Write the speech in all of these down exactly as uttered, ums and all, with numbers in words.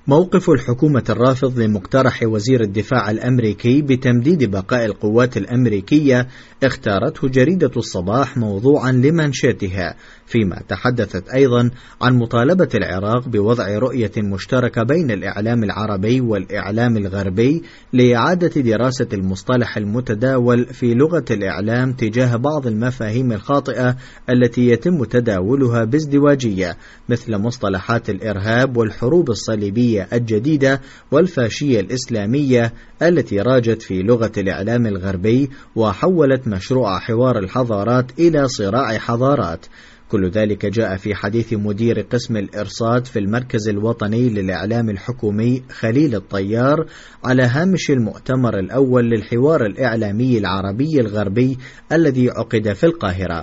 موقف الحكومة الرافض لمقترح وزير الدفاع الأمريكي بتمديد بقاء القوات الأمريكية اختارته جريدة الصباح موضوعا لمنشاتها، فيما تحدثت أيضا عن مطالبة العراق بوضع رؤية مشتركة بين الإعلام العربي والإعلام الغربي لإعادة دراسة المصطلح المتداول في لغة الإعلام تجاه بعض المفاهيم الخاطئة التي يتم تداولها بازدواجية، مثل مصطلحات الإرهاب والحروب الصليبية الجديدة والفاشية الإسلامية التي راجت في لغة الإعلام الغربي وحولت مشروع حوار الحضارات إلى صراع حضارات. كل ذلك جاء في حديث مدير قسم الإرصاد في المركز الوطني للإعلام الحكومي خليل الطيار على هامش المؤتمر الأول للحوار الإعلامي العربي الغربي الذي عقد في القاهرة.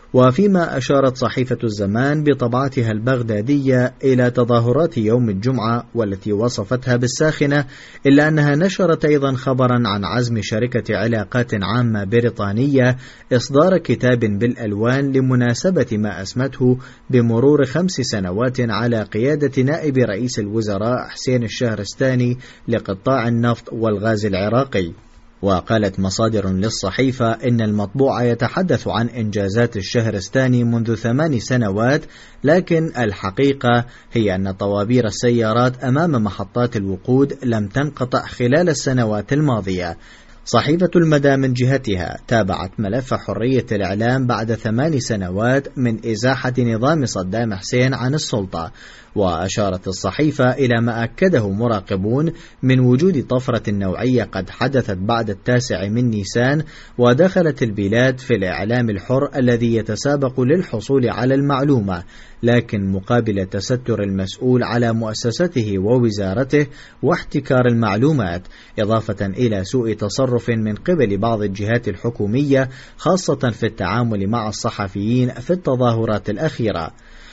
وفيما أشارت صحيفة الزمان بطبعتها البغدادية إلى تظاهرات يوم الجمعة والتي وصفتها بالساخنة، إلا أنها نشرت أيضا خبرا عن عزم شركة علاقات عامة بريطانية إصدار كتاب بالألوان لمناسبة ما أسمته بمرور خمس سنوات على قيادة نائب رئيس الوزراء حسين الشهرستاني لقطاع النفط والغاز العراقي. وقالت مصادر للصحيفة إن المطبوع يتحدث عن إنجازات الشهرستاني منذ ثمان سنوات، لكن الحقيقة هي أن طوابير السيارات أمام محطات الوقود لم تنقطع خلال السنوات الماضية. صحيفة المدى من جهتها تابعت ملف حرية الإعلام بعد ثمان سنوات من إزاحة نظام صدام حسين عن السلطة، وأشارت الصحيفة إلى ما أكده مراقبون من وجود طفرة نوعية قد حدثت بعد التاسع من نيسان ودخلت البلاد في الإعلام الحر الذي يتسابق للحصول على المعلومة، لكن مقابل تستر المسؤول على مؤسسته ووزارته واحتكار المعلومات، إضافة إلى سوء تصرف من قبل بعض الجهات الحكومية خاصة في التعامل مع الصحفيين في التظاهرات الأخيرة.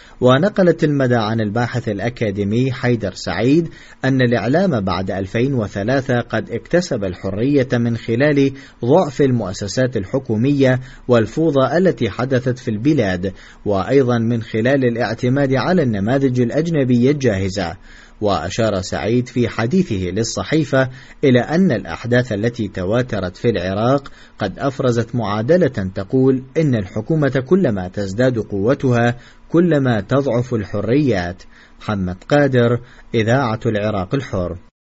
ونقلت المدى عن الباحث الأكاديمي حيدر سعيد أن الإعلام بعد ألفين وثلاثة قد اكتسب الحرية من خلال ضعف المؤسسات الحكومية والفوضى التي حدثت في البلاد، وأيضا من خلال الاعتماد على النماذج الأجنبية الجاهزة. وأشار سعيد في حديثه للصحيفة إلى أن الأحداث التي تواترت في العراق قد أفرزت معادلة تقول إن الحكومة كلما تزداد قوتها كلما تضعف الحريات. محمد قادر، إذاعة العراق الحر.